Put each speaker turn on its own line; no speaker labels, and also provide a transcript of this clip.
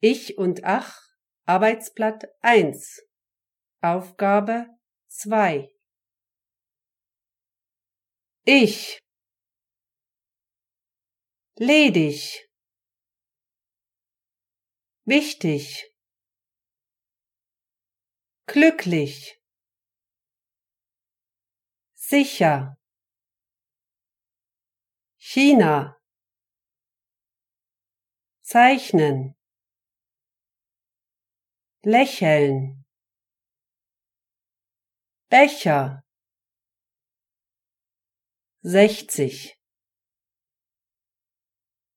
Ich und Ach, Arbeitsblatt 1, Aufgabe 2. Ich, ledig, wichtig, glücklich, sicher, China, zeichnen, lächeln, Becher, 60.